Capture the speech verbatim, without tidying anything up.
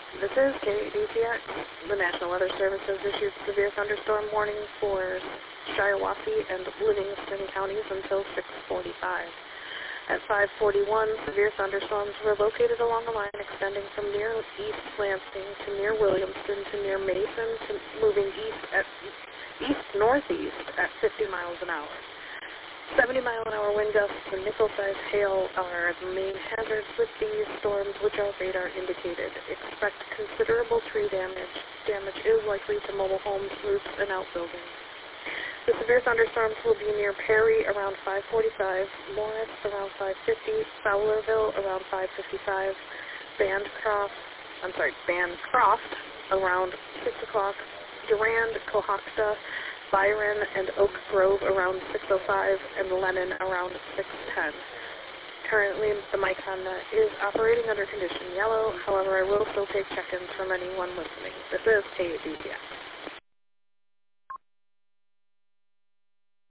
This is K A D T X. The National Weather Service has issued severe thunderstorm warning for Shiawassee and Livingston counties until six forty-five. At five forty-one, severe thunderstorms were located along a line extending from near East Lansing to near Williamston to near Mason, to moving east at east-northeast at fifty miles an hour. seventy mile an hour wind gusts and nickel-sized hail are the main hazards with these storms, which are radar indicated. Expect considerable tree damage. Damage is likely to mobile homes, roofs, and outbuildings. The severe thunderstorms will be near Perry around five forty-five, Morris around five fifty, Fowlerville around five fifty-five, Bancroft, I'm sorry, Bancroft around six o'clock, Durand, Cohocton, Byron, and Oak Grove around six oh five, and Lennon around six ten. Currently, the Micon net is operating under condition yellow. However, I will still take check-ins from anyone listening. This is K A D T X.